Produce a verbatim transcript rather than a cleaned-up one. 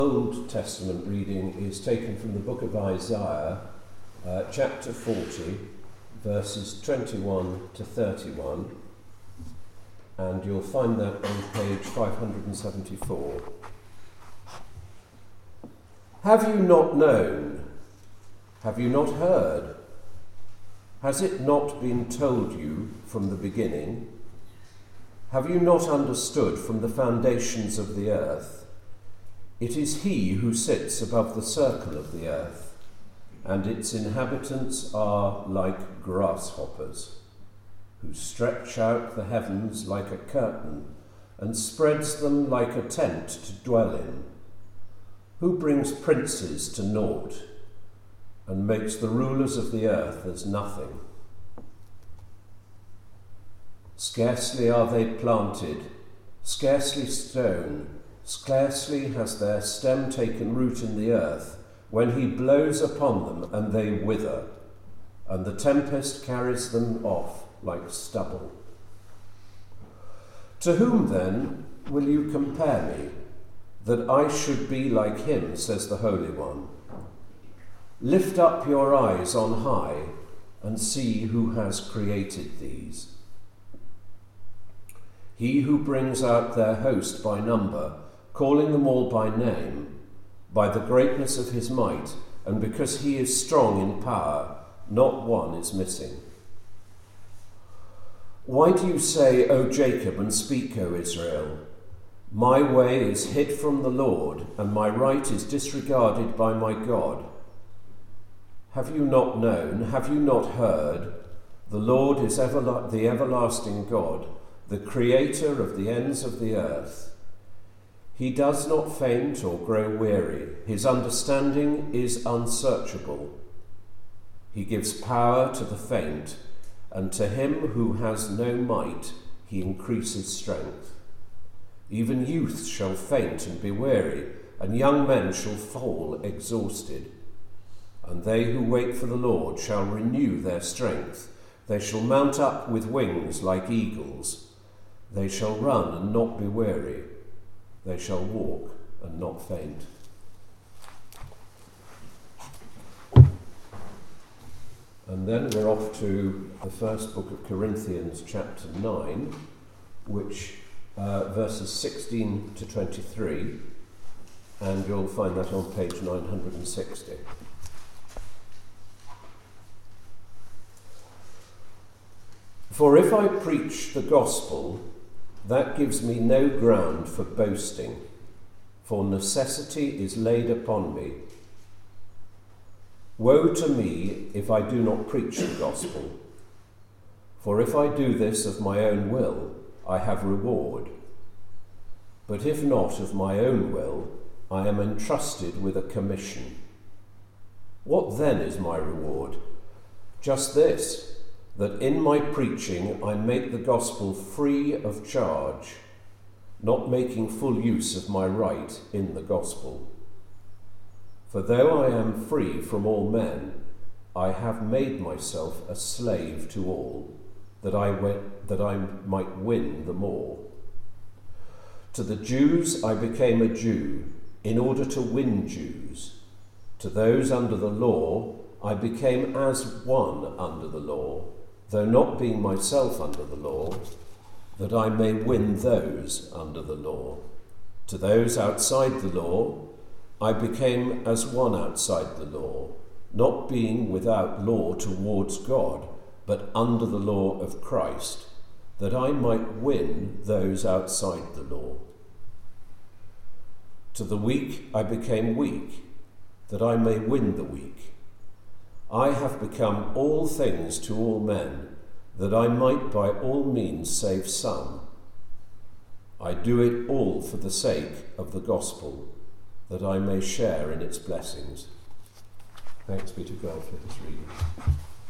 Old Testament reading is taken from the book of Isaiah, uh, chapter forty, verses twenty-one to thirty-one, and you'll find that on page five hundred seventy-four. Have you not known? Have you not heard? Has it not been told you from the beginning? Have you not understood from the foundations of the earth? It is he who sits above the circle of the earth, and its inhabitants are like grasshoppers, who stretch out the heavens like a curtain and spreads them like a tent to dwell in, who brings princes to naught and makes the rulers of the earth as nothing. Scarcely are they planted, scarcely sown, scarcely has their stem taken root in the earth, when he blows upon them and they wither, and the tempest carries them off like stubble. To whom then will you compare me, that I should be like him, says the Holy One? Lift up your eyes on high and see who has created these. He who brings out their host by number, calling them all by name, by the greatness of his might, and because he is strong in power, not one is missing. Why do you say, O Jacob, and speak, O Israel? My way is hid from the Lord, and my right is disregarded by my God. Have you not known, have you not heard? The Lord is ever, the everlasting God, the creator of the ends of the earth. He does not faint or grow weary. His understanding is unsearchable. He gives power to the faint, and to him who has no might he increases strength. Even youth shall faint and be weary, and young men shall fall exhausted. And they who wait for the Lord shall renew their strength. They shall mount up with wings like eagles. They shall run and not be weary. They shall walk and not faint. And then we're off to the first book of Corinthians, chapter nine, which uh, verses sixteen to twenty-three, and you'll find that on page nine hundred sixty. For if I preach the gospel, that gives me no ground for boasting, for necessity is laid upon me. Woe to me if I do not preach the gospel, for if I do this of my own will, I have reward. But if not of my own will, I am entrusted with a commission. What then is my reward? Just this, that in my preaching I make the gospel free of charge, not making full use of my right in the gospel. For though I am free from all men, I have made myself a slave to all, that I, w- that I might win them all. To the Jews I became a Jew, in order to win Jews. To those under the law I became as one under the law, though not being myself under the law, that I may win those under the law. To those outside the law, I became as one outside the law, not being without law towards God, but under the law of Christ, that I might win those outside the law. To the weak I became weak, that I may win the weak. I have become all things to all men, that I might by all means save some. I do it all for the sake of the gospel, that I may share in its blessings. Thanks be to God for this reading.